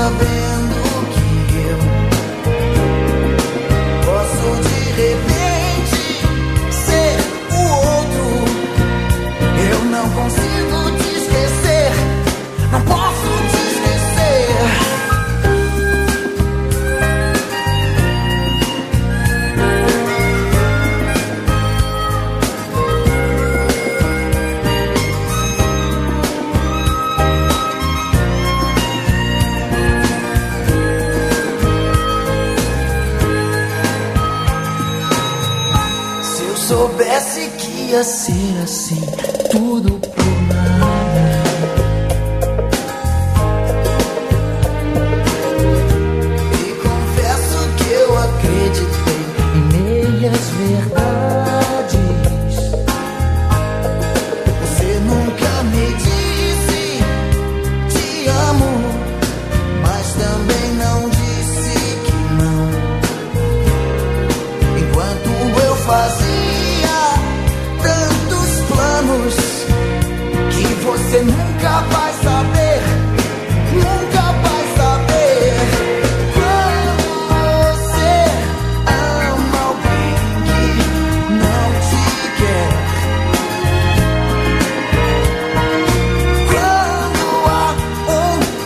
sabendo que eu posso de repente ser o outro. Eu não consigo te esquecer, não posso te esquecer. Se eu soubesse que ia ser assim, tudo por nada. E confesso que eu acreditei em meias verdades. Você nunca me disse te amo, mas também não disse que não. Enquanto eu fazia tantos planos que você nunca vai saber, nunca vai saber. Quando você ama alguém que não te quer, quando há um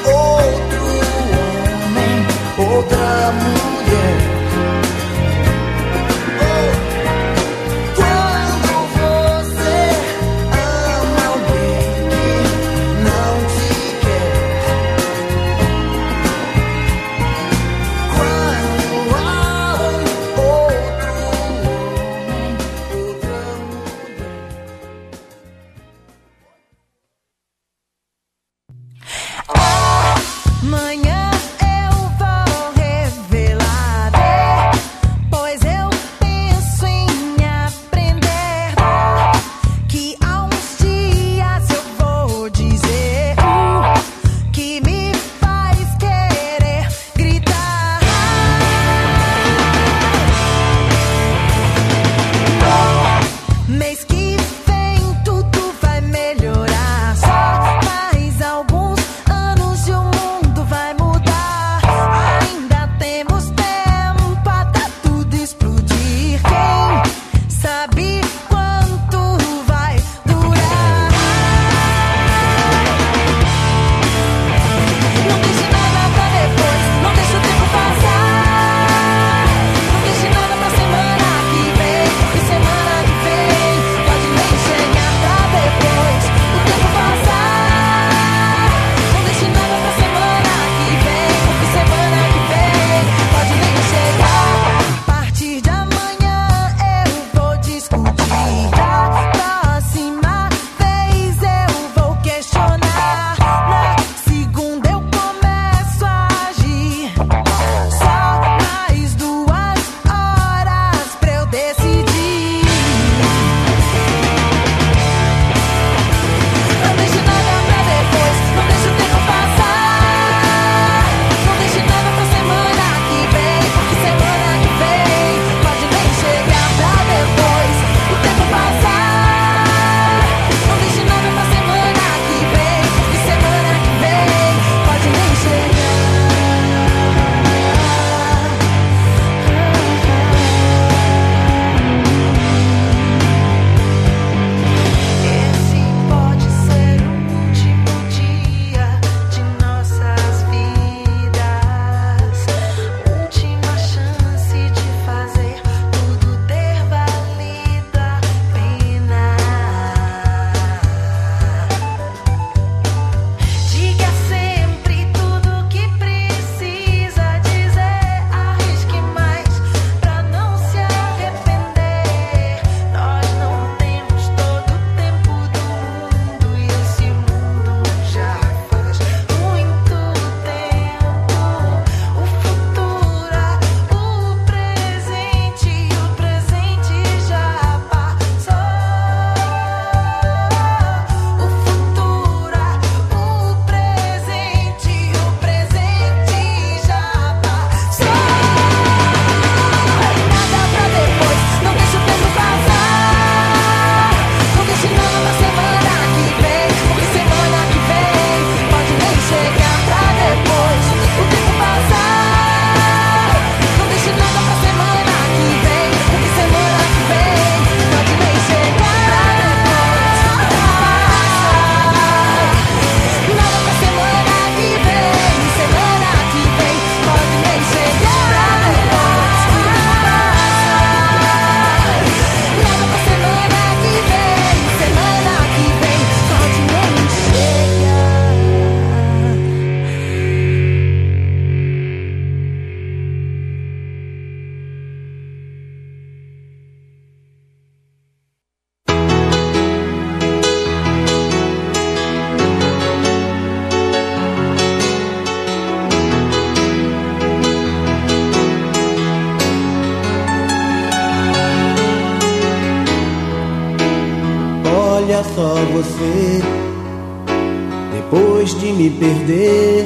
só você. Depois de me perder,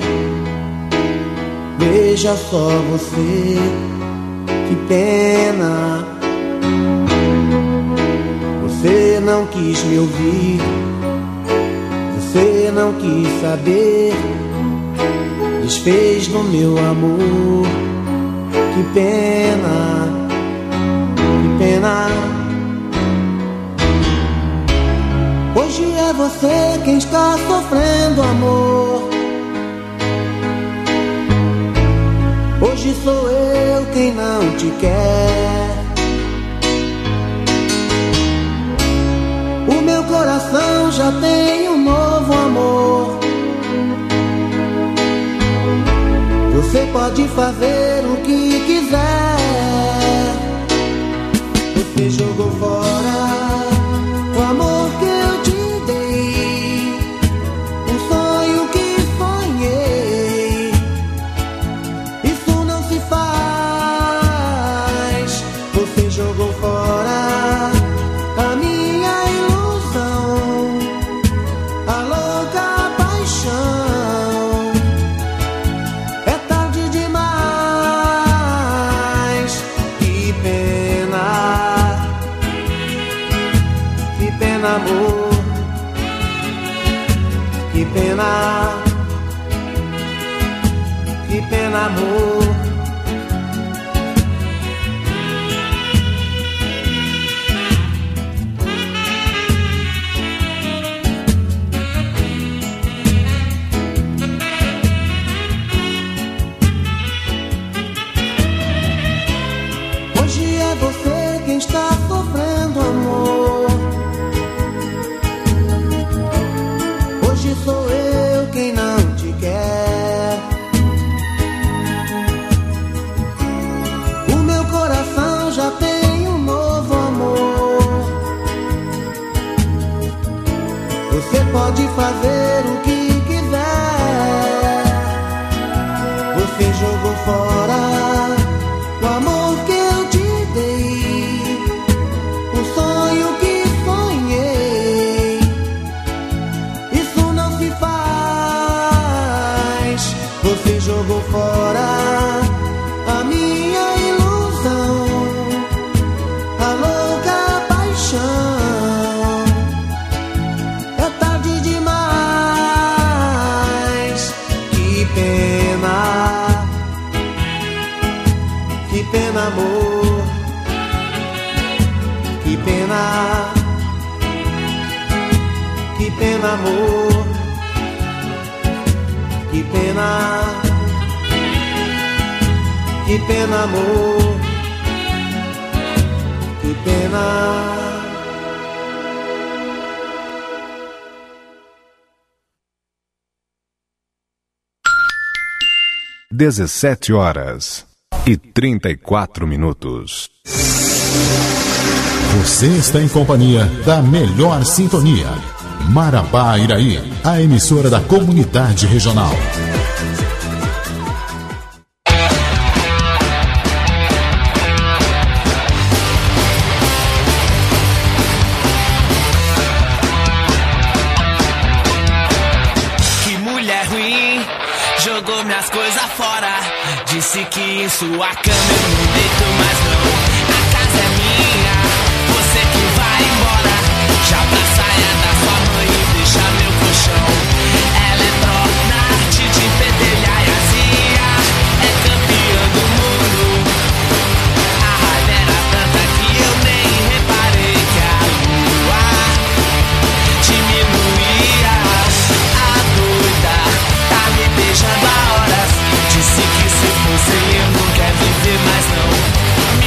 veja só você. Que pena. Você não quis me ouvir, você não quis saber, desfez no meu amor. Que pena, que pena. Hoje é você quem está sofrendo, amor. Hoje sou eu quem não te quer. O meu coração já tem um novo amor. Você pode fazer o que quiser. Você jogou fora o amor que eu te dei, um sonho que sonhei. Isso não se faz. Você jogou fora a minha ilusão, a louca paixão. É tarde demais. Que pena, que pena, amor. Que pena, que pena, amor. Hoje é você quem está sofrendo, amor. Hoje sou eu quem não te quer. O meu coração já tem um novo amor. Você pode fazer o que quiser. Você jogou fora o amor que eu te dei, um sonho que sonhei. Isso não se faz. Você jogou fora a minha ilusão, a louca paixão. É tarde demais. Que pena, que pena, amor. Que pena, que pena, amor. Que pena, que pena, amor. Que pena. 17h34. Você está em companhia da melhor sintonia. Marabá Iraí, a emissora da comunidade regional. Que mulher ruim, jogou minhas coisas fora. Disse que em sua cama eu não deito mais não. A casa é minha, você que vai embora. Já pra saia da sua mãe e deixa meu colchão. Ela é arte de pedelhar e azia, é campeã do mundo. A raiva era tanta que eu nem reparei que a lua diminuía. A doida tá me beijando há horas. Disse que se fosse eu não quer viver mais não.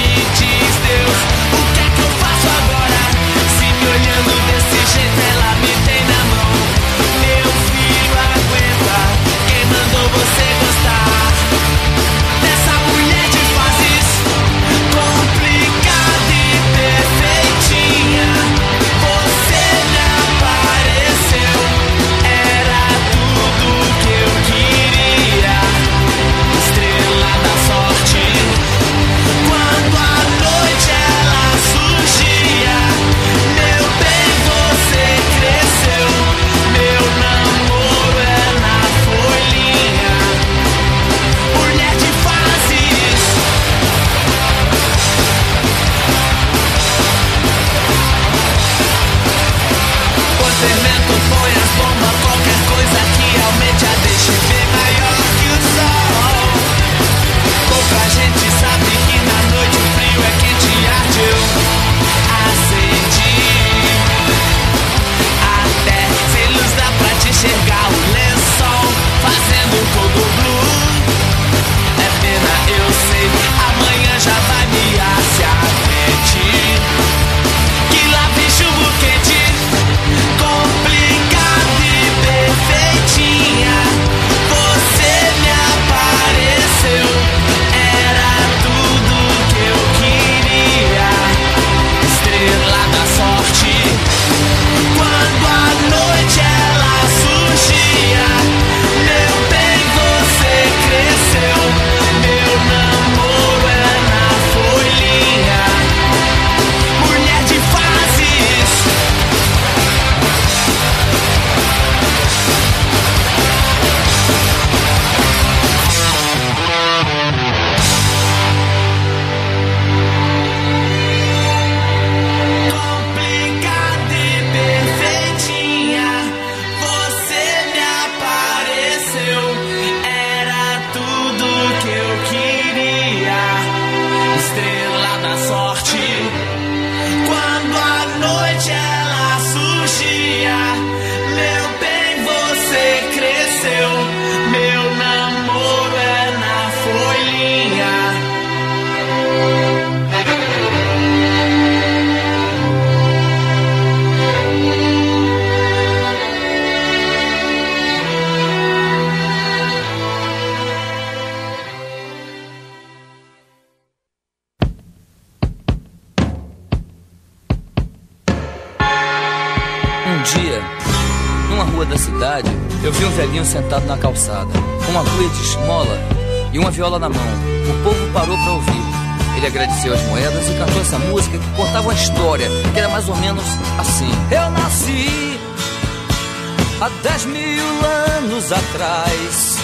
cidade, eu vi um velhinho sentado na calçada, com uma cuia de esmola e uma viola na mão. O povo parou para ouvir. Ele agradeceu as moedas e cantou essa música que contava uma história, que era mais ou menos assim. Eu nasci há 10.000 anos atrás,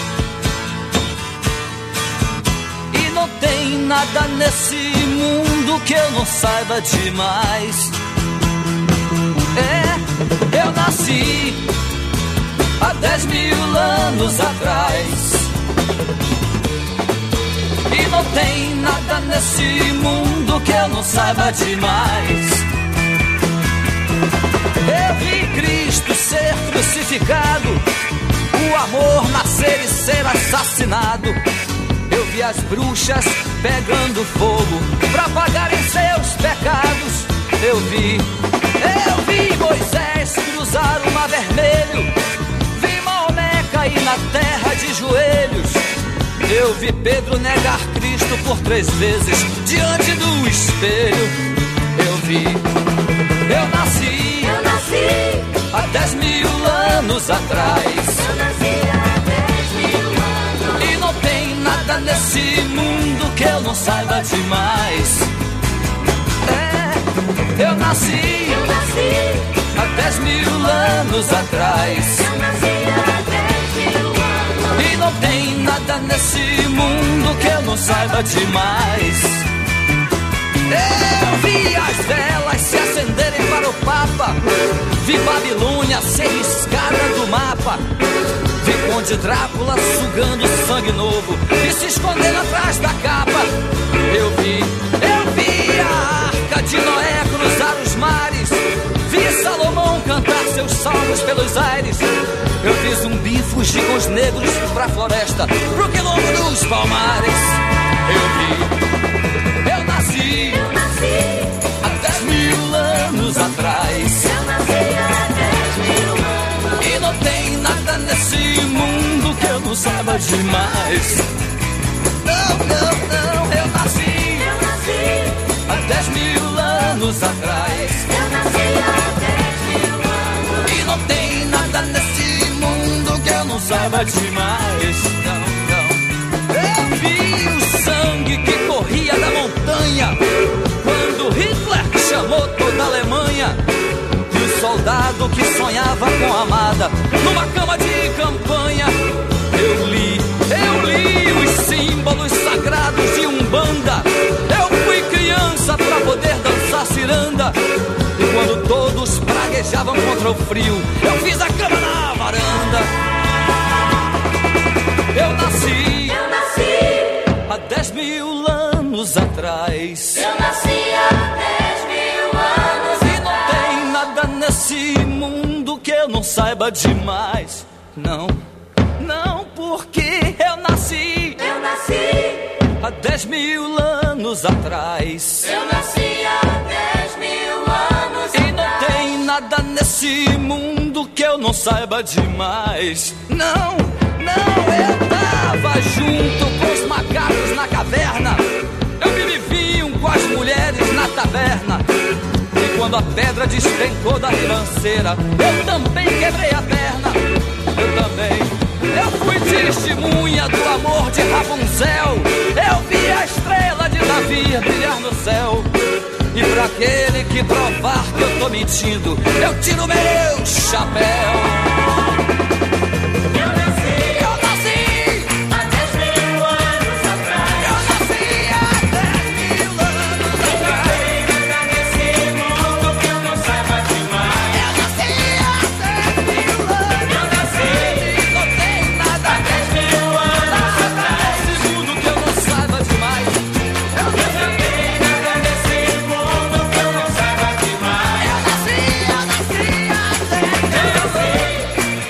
e não tem nada nesse mundo que eu não saiba demais. Eu nasci há 10.000 anos atrás, e não tem nada nesse mundo que eu não saiba demais. Eu vi Cristo ser crucificado, o amor nascer e ser assassinado. Eu vi as bruxas pegando fogo pra pagarem seus pecados. Eu vi Moisés cruzar o mar vermelho, vi Maomé cair na terra de joelhos. Eu vi Pedro negar Cristo por 3 vezes diante do espelho. Eu nasci há 10.000 anos atrás, e não tem nada nesse mundo que eu não saiba demais. Eu nasci há 10.000 anos atrás, e não tem nada nesse mundo que eu não saiba demais. Eu vi as velas se acenderem para o Papa, vi Babilônia ser riscada do mapa, vi Conde Drácula sugando sangue novo e se escondendo atrás da capa. Eu vi a Arca de Noé cruzar os mares, vi Salomão cantar seus salmos pelos aires. Eu vi Zumbi fugir com os negros pra floresta, pro quilombo dos palmares. Eu nasci há 10.000 anos atrás, e não tem nada nesse mundo que eu não saiba demais. Não, eu nasci há 10.000 anos atrás, e não tem nada nesse mundo que eu não saiba demais. Não. Eu vi o sangue que corria da montanha quando Hitler chamou toda a Alemanha, e o soldado que sonhava com a amada numa cama de campanha. Eu li os símbolos sagrados de Umbanda. Eu fui criança pra poder dançar ciranda, e quando todos praguejavam contra o frio, eu fiz a cama na varanda. Eu nasci há 10.000 anos atrás, Eu nasci há 10.000 anos e não tem nada nesse mundo que eu não saiba demais. Não, porque eu nasci há 10.000 anos atrás, Eu nasci há 10.000 anos e não tem nada nesse mundo que eu não saiba demais. Não, eu tava junto com os macacos na caverna, eu me vinho com as mulheres na taverna, e quando a pedra despencou da ribanceira, eu também quebrei a perna. Eu fui testemunha do amor de Rapunzel, eu vi a estrela de Davi brilhar no céu. E pra aquele que provar que eu tô mentindo, eu tiro meu chapéu. Eu nasci há 10.000 anos atrás, Eu nasci há 10.000 anos atrás, e não tem nada nesse mundo que eu não saiba demais. eu nasci há 10.000 anos. Eu nasci Não tem nada há 10.000 anos atrás, nesse mundo que eu não saiba demais. e não tem nada nesse mundo que eu não saiba demais. Eu nasci há 10.000 anos.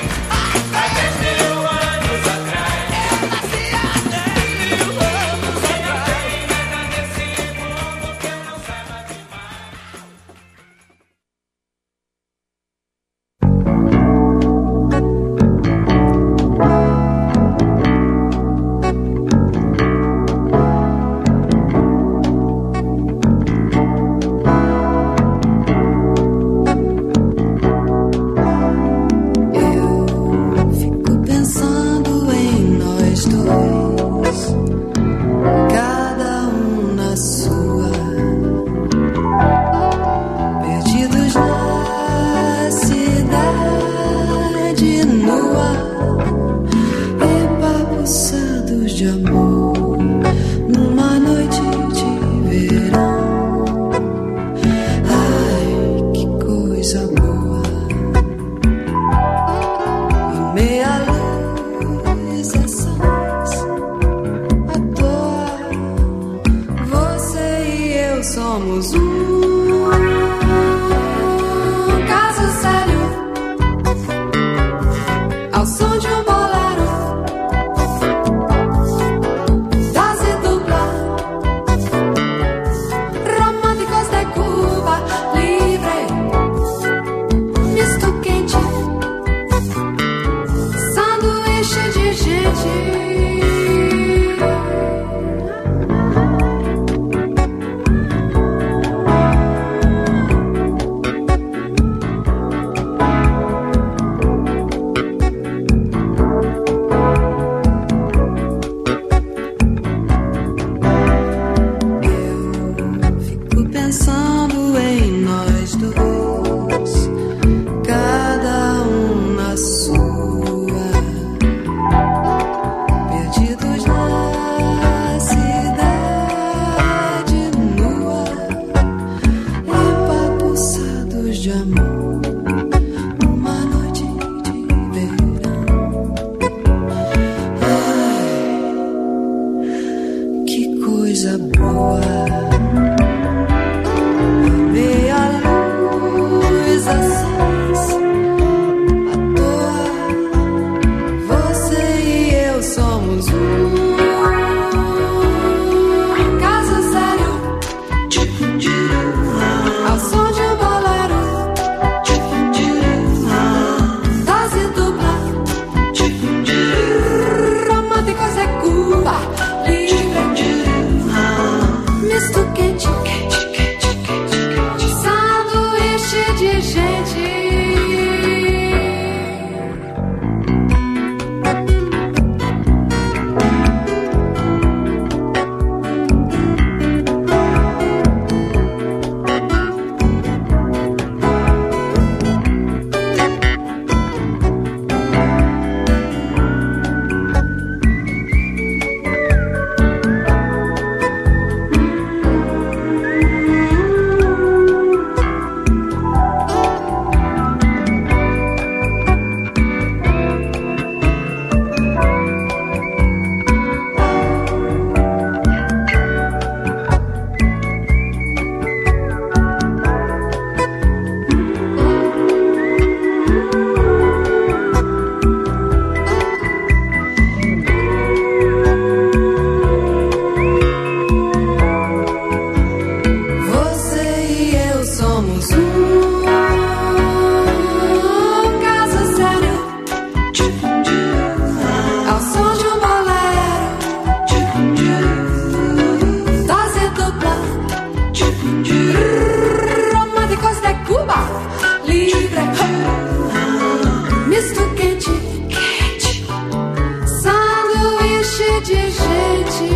de gente.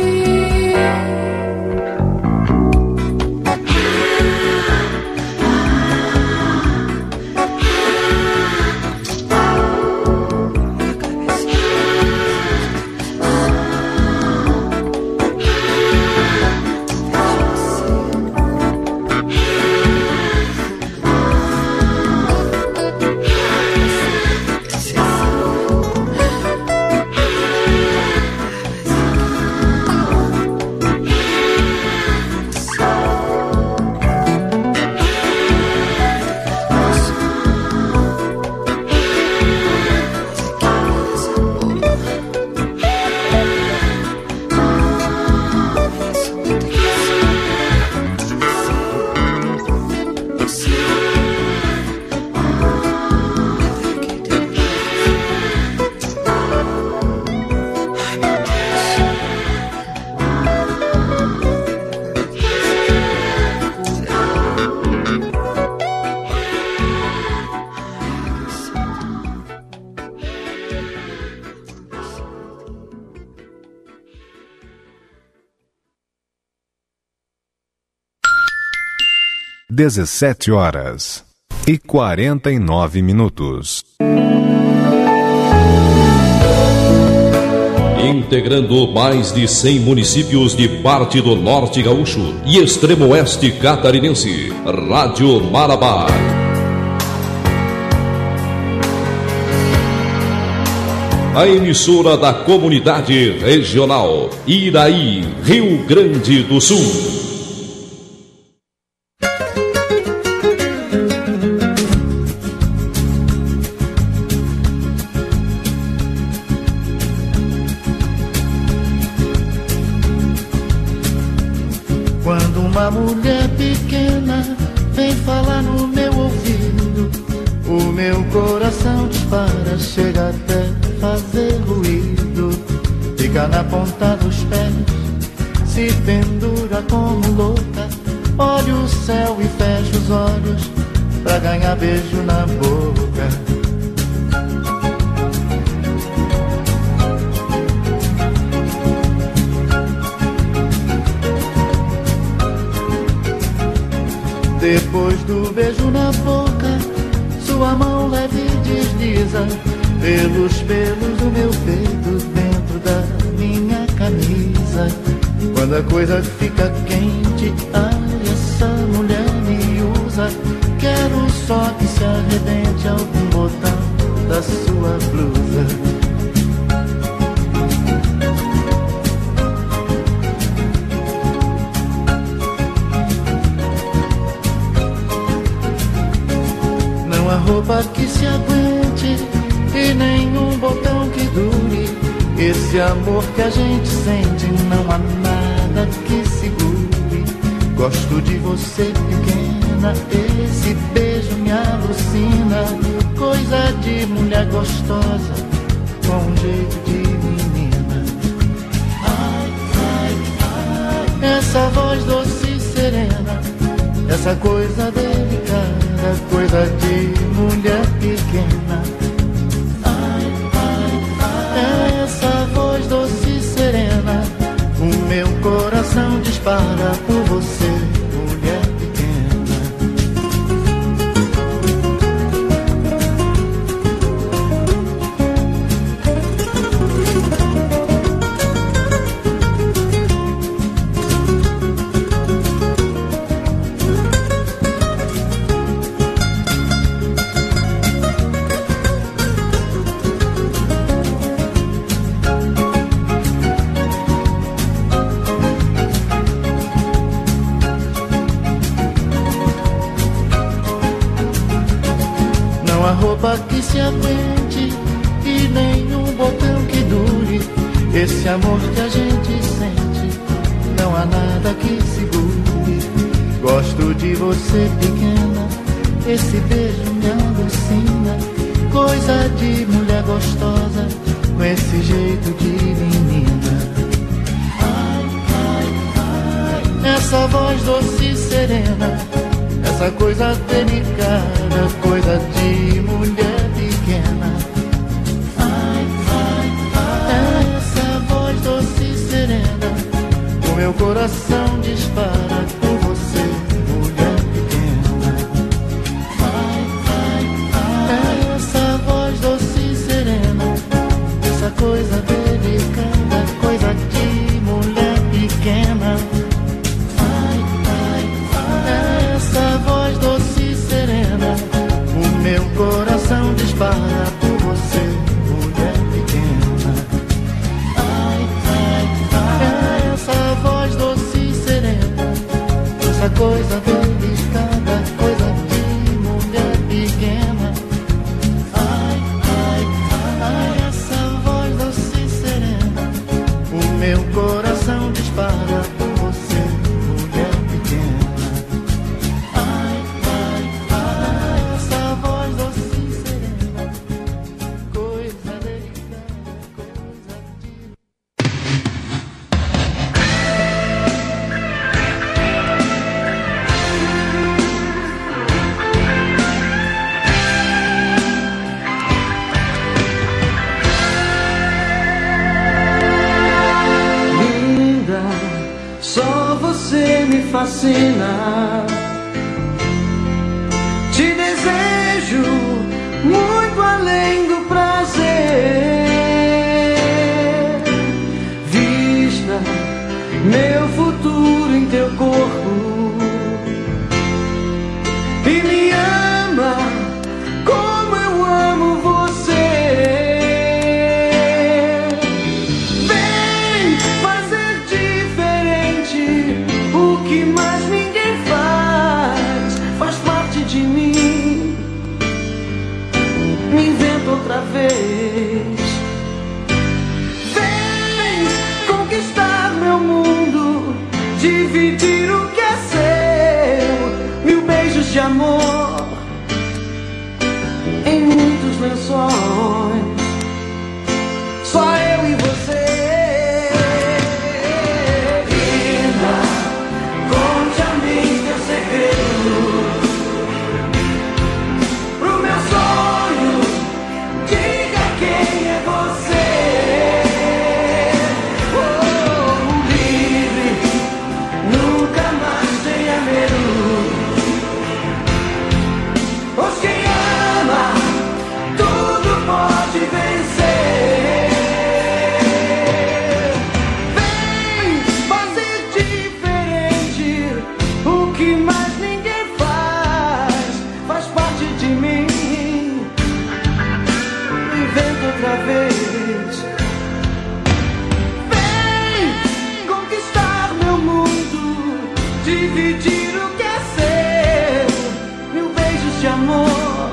(17h49). Integrando mais de 100 municípios de parte do norte gaúcho e extremo oeste catarinense, Rádio Marabá. A emissora da comunidade regional, Iraí, Rio Grande do Sul. Quando uma mulher pequena vem falar no meu ouvido, o meu coração dispara, chega até fazer ruído. Fica na ponta dos pés, se pendura como louca, olha o céu e fecha os olhos pra ganhar beijo na boca. Depois do beijo na boca, sua mão leve desliza pelos pelos do meu peito, dentro da minha camisa. Quando a coisa fica quente, ai, essa mulher me usa. Quero só que se arrebente algum botão da sua blusa. Roupa que se aguente e nenhum botão que dure. Esse amor que a gente sente, não há nada que segure. Gosto de você pequena, esse beijo me alucina. Coisa de mulher gostosa, com um jeito de menina. Ai, ai, ai, essa voz doce e serena, essa coisa delicada, coisa de mulher pequena. Ai, ai, ai, essa voz doce e serena, o meu coração dispara por você, mulher pequena. Roupa que se aguente e nenhum botão que dure. Esse amor que a gente sente, não há nada que segure. Gosto de você pequena, esse beijo me alucina. Coisa de mulher gostosa, com esse jeito de menina. Ai, ai, ai, essa voz doce e serena, essa coisa delicada, coisa de mulher pequena. Ai, ai, ai, essa voz doce meu coração dispara por você, mulher pequena. Ai, ai, ai, essa voz doce e serena, essa coisa delicada, coisa de mulher pequena. Ai, ai, ai, essa voz doce e serena, o meu coração dispara por você, mulher pequena. Ai, ai, ai, essa voz doce e serena, essa coisa delicada, coisa de mulher pequena. Ai, ai, ai, essa voz doce e serena, o meu coração dispara por você, mulher pequena. Ai, ai, ai, essa voz doce e serena, coisa delicada, coisa de... Linda, só você me fascina. Te desejo muito além do prazer. Vista meu futuro em teu corpo e me ama como eu amo você. Vem fazer diferente o que mais ninguém faz parte de mim. Me inventa outra vez. Vem conquistar meu mundo, dividir o que é seu, 1000 beijos de amor em muitos lençóis, só eu e você. Linda, conte a mim teu segredo, pro meu sonho, diga quem é você. Oh, livre, nunca mais tenha medo, pois quem ama tudo pode vencer. Vem fazer diferente o que mais ninguém faz parte de mim. Inventa outra vez. Vem conquistar meu mundo, dividir o que é seu, 1000 beijos de amor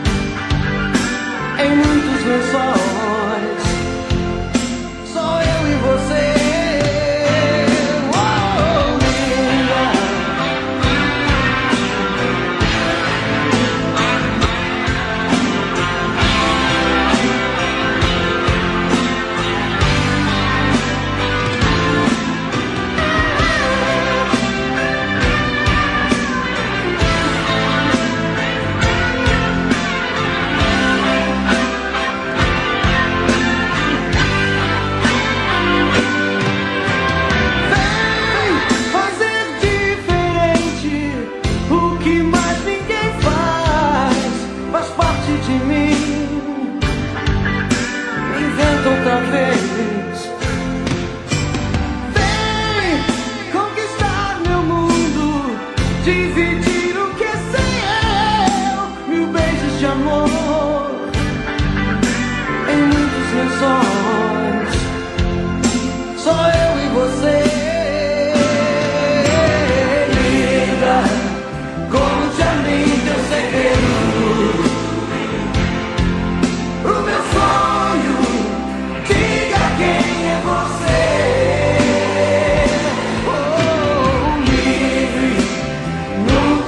em muitos lençóis, só eu e você. Oh, linda, vem fazer diferente o que mais ninguém faz parte de mim. Inventa outra vez. Vem conquistar meu mundo, dividir o que é seu, 1000 beijos de amor em muitos lençóis, só eu e você. Linda, conte a mim teu segredo, pro meu sonho, diga quem é você. Oh, livre, nunca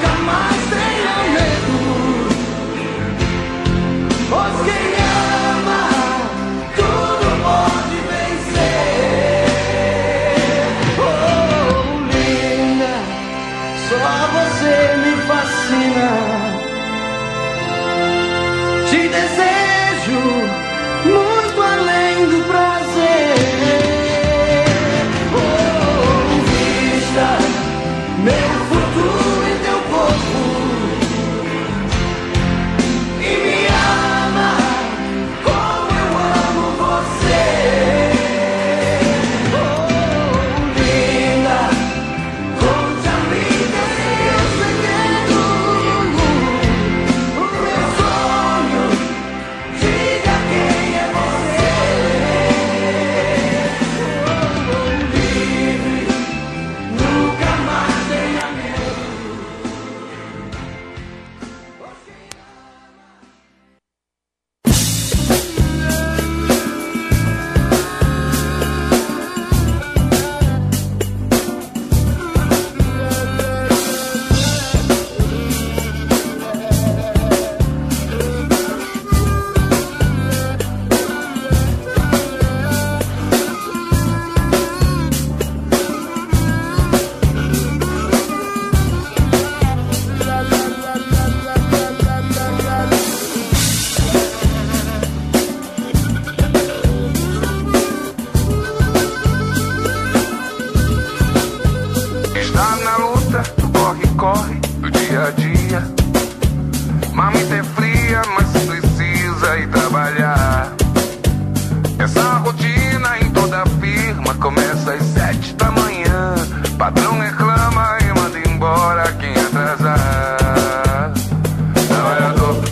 toda a firma começa às 7 da manhã. Patrão reclama e manda embora quem atrasar. Trabalhador,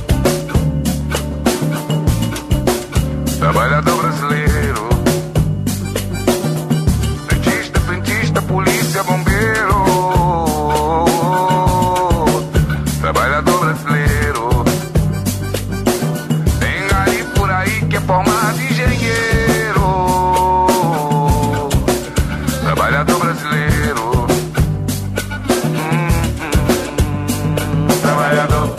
trabalhador brasileiro, frentista, frentista, polícia, bombeiro. Trabalhador brasileiro, tem gari por aí que é formado engenheiro. Trabalhador brasileiro, trabalhador.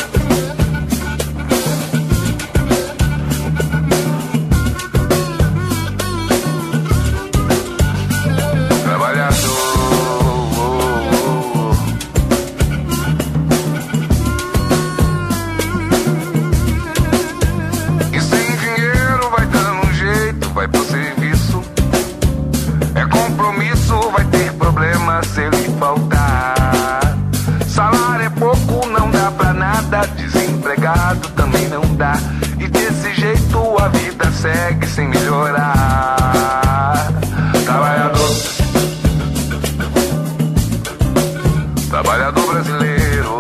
Se ele faltar, salário é pouco, não dá pra nada. Desempregado também não dá. E desse jeito a vida segue sem melhorar. Trabalhador, trabalhador brasileiro,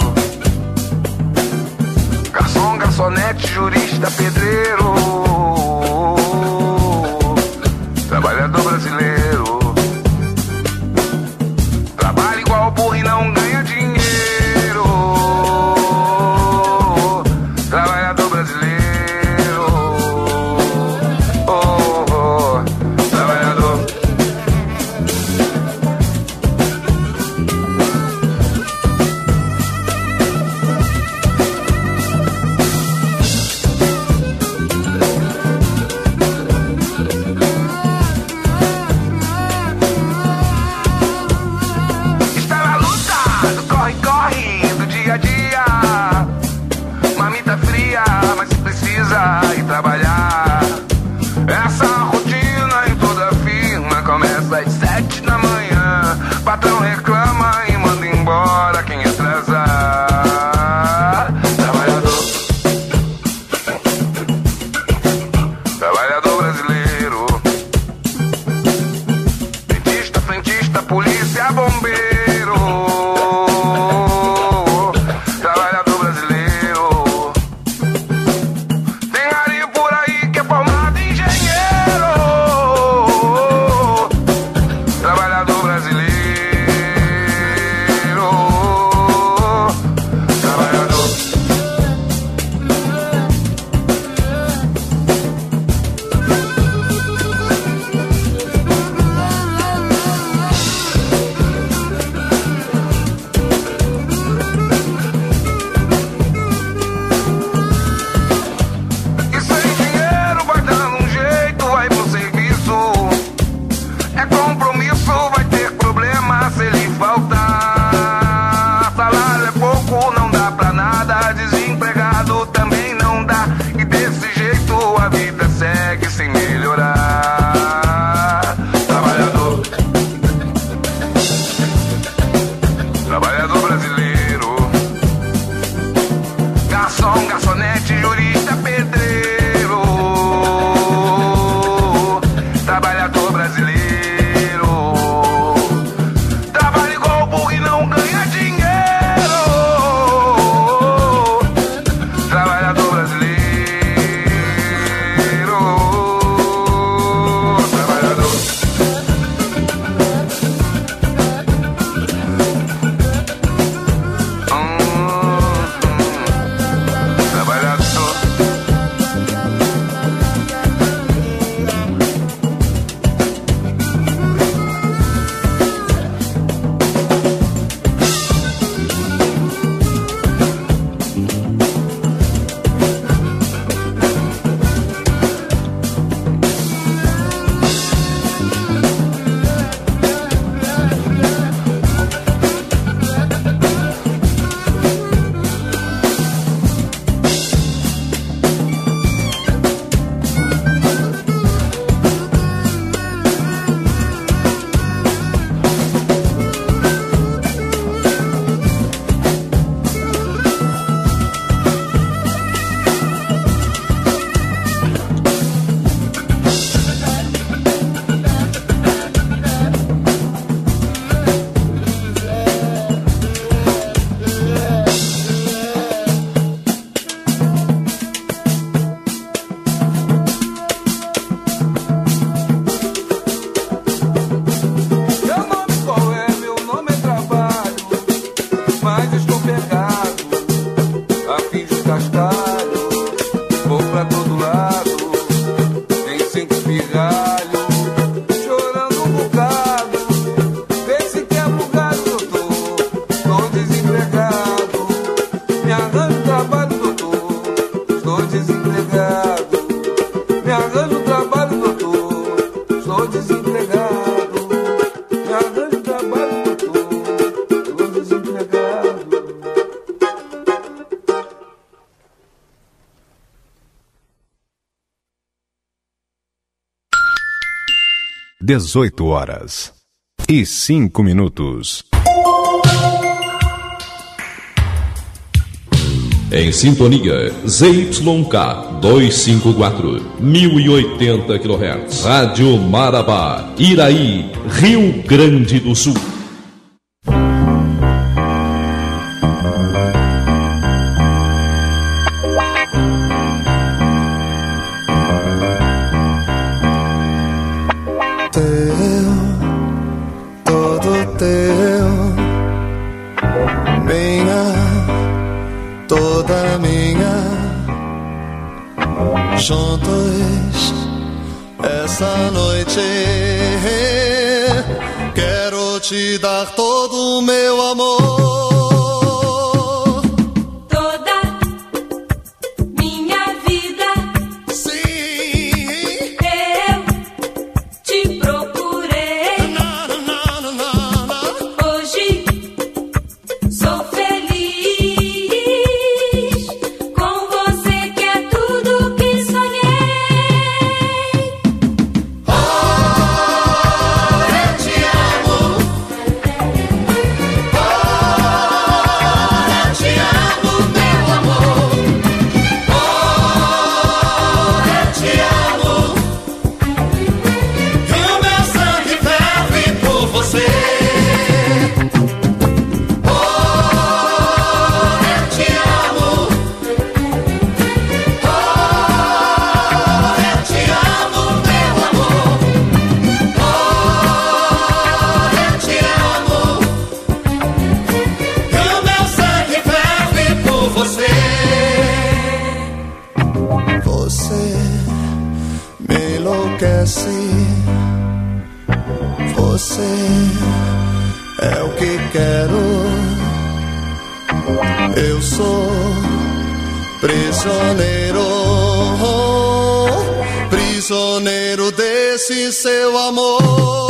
garçom, garçonete, jurista, pedreiro. Trabalhador brasileiro, burro e não ganha dinheiro. Trabalhador brasileiro, trabalhador. E trabalhar. Essa rotina em toda a firma começa às 7 da manhã. Patrão reclama e manda embora quem atrasar. Trabalhador, trabalhador brasileiro, frentista, frentista, polícia, bombeiro. Trabalhador brasileiro, desempregado também não dá. E desse jeito a vida segue sem melhorar. Trabalhador, trabalhador brasileiro, garçom, garçonete, jurista, pedreiro. Trabalhador brasileiro, trabalha igual burro e não ganha dinheiro. 18h05. Em sintonia, ZYK 254, 1080 kHz. Rádio Marabá, Iraí, Rio Grande do Sul. Juntos essa noite quero te dar todo o meu amor. Você é o que quero. Eu sou prisioneiro, prisioneiro desse seu amor.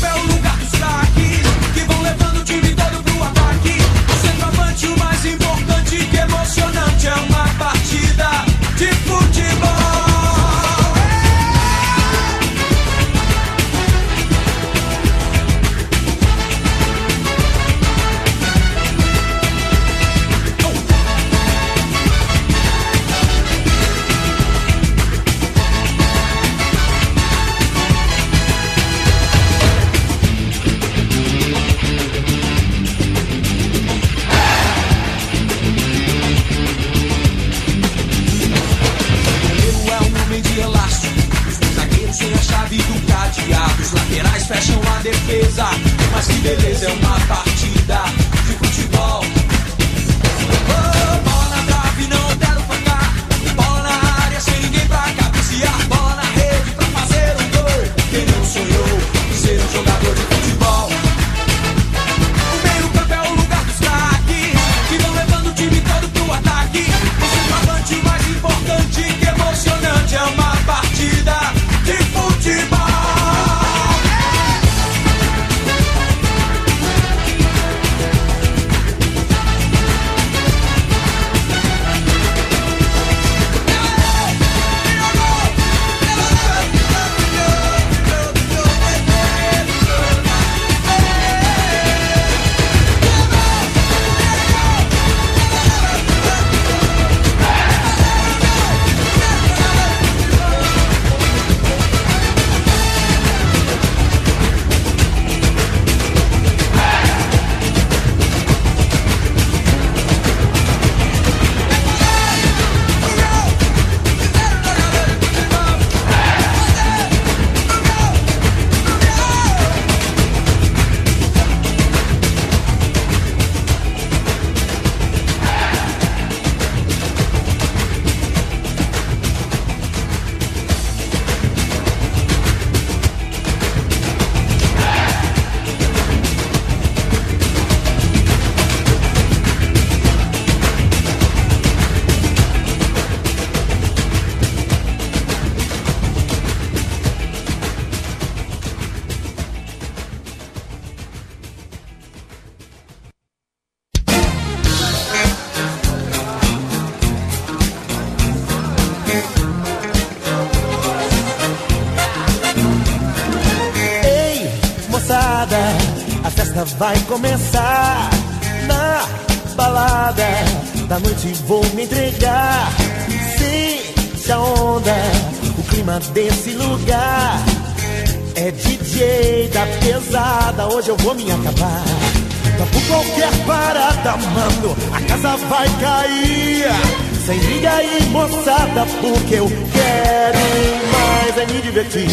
Importante festa vai começar. Na balada da noite vou me entregar. Sente a onda, o clima desse lugar. É DJ da pesada, hoje eu vou me acabar. Topo qualquer parada, mano, a casa vai cair. Sem briga aí, moçada, porque eu quero mais é me divertir.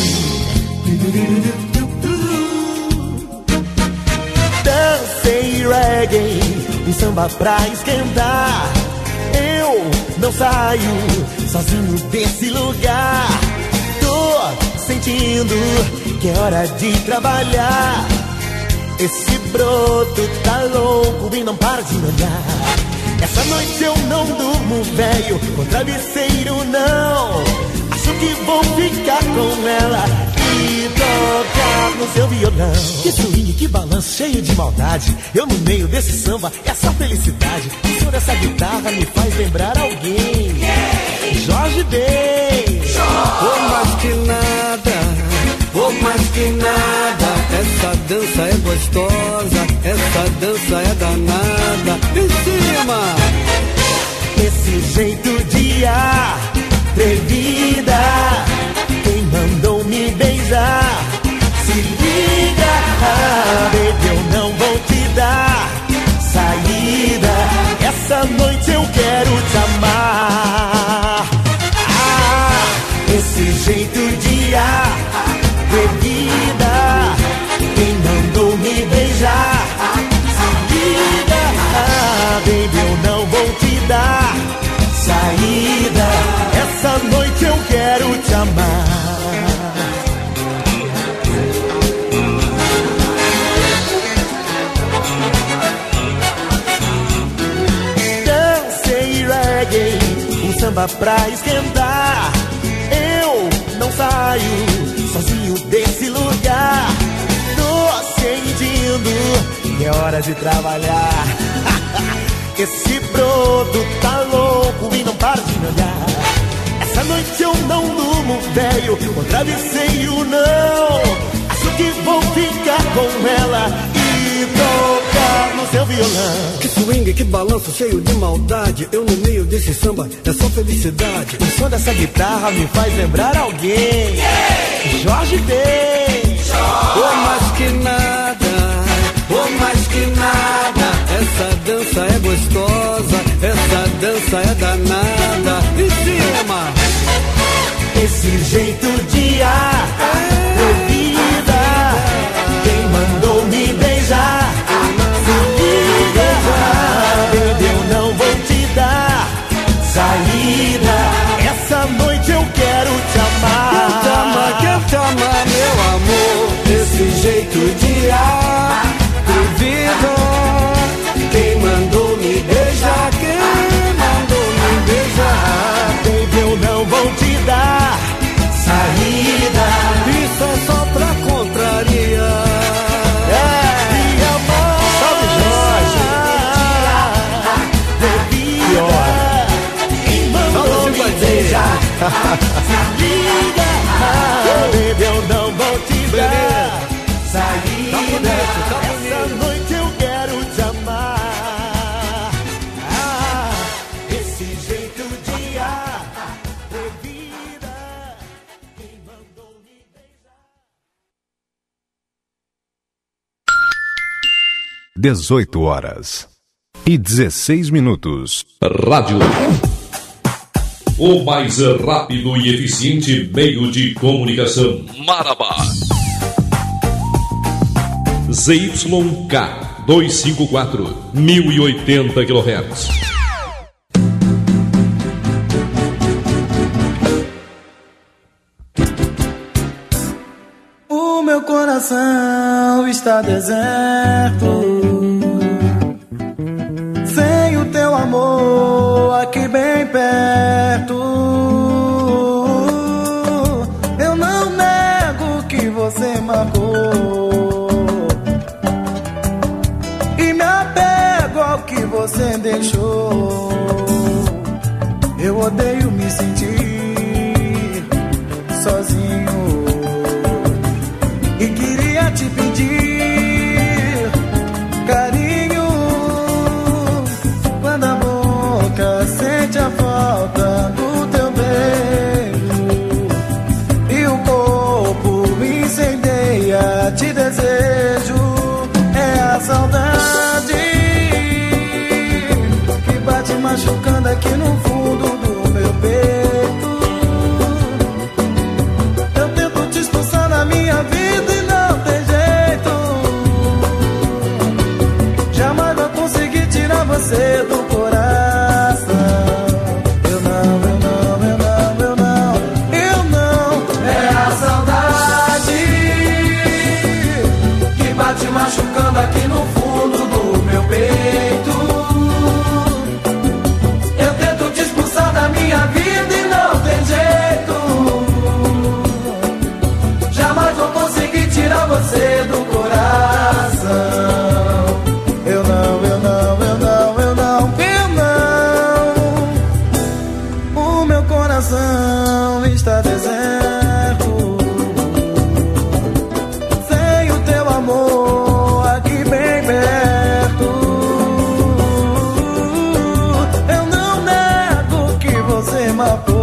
Dancei reggae, um samba pra esquentar. Eu não saio sozinho desse lugar. Tô sentindo que é hora de trabalhar. Esse broto tá louco e não para de me olhar. Essa noite eu não durmo, velho, com travesseiro não. Acho que vou ficar com ela e tocar no seu violão. Que swing, que balanço, cheio de maldade. Eu no meio desse samba, é só felicidade. O som dessa guitarra me faz lembrar alguém. Jorge Ben. Oh, mais que nada, oh, mais que nada. Essa dança é gostosa, essa dança é danada. Em cima! Esse jeito de atrevida, quem mandou me beijar? Se liga, baby, eu não vou te dar saída. Essa noite eu quero te amar. Esse jeito de atrevida, quem mandou me beijar? Se liga, baby, eu não vou te dar saída. Essa noite eu quero te amar. Dancei reggae, um samba pra esquentar. Eu não saio sozinho desse lugar. Tô sentindo que é hora de trabalhar. Esse broto tá louco e não para de me olhar. Essa noite eu não durmo, velho, com travesseiro não. Acho que vou ficar com ela e tocar no seu violão. Que swing, que balanço, cheio de maldade. Eu no meio desse samba, é só felicidade. O som dessa guitarra me faz lembrar alguém. Jorge Ben. Oh, mais que nada, oh, mais que nada. Essa dança é gostosa, essa dança é danada. Em cima! Esse jeito de atrevida, quem mandou me beijar? Se liga, baby, eu não vou te dar saída. Essa noite eu quero te amar. Quero te amar, meu amor. Esse jeito de atrevida, quem mandou me beijar? Quem mandou me beijar? Baby, eu não vou te dar saída. Isso é só pra contrariar. E amor, salve Jorge. Bebida, quem mandou me beijar? Se liga, baby, eu não vou te dar saída. Essa noite eu quero te amar. Esse jeito de atrevida, quem mandou me beijar? 18 horas e 16 minutos. Rádio. O mais rápido e eficiente meio de comunicação. Marabá. ZYK 254, 1080 kHz. O meu coração está deserto, sem o teu amor aqui bem perto. Eu não nego que você marcou e me apego ao que você deixou. Eu odeio me sentir sozinho e queria te pedir sente a falta do teu beijo e o corpo me incendeia, te desejo. É a saudade que bate machucando aqui no fundo do meu peito. Eu tento te expulsar da minha vida e não tem jeito. Jamais vou conseguir tirar você do coração. Eu não, eu não, eu não, eu não, eu não. É a saudade que bate machucando aqui no fundo do meu peito. Eu tento te expulsar da minha vida e não tem jeito. Jamais vou conseguir tirar você do coração. Eu não, eu não, eu não, eu não, eu não. O meu coração está deserto, sem o teu amor aqui bem perto. Eu não nego que você matou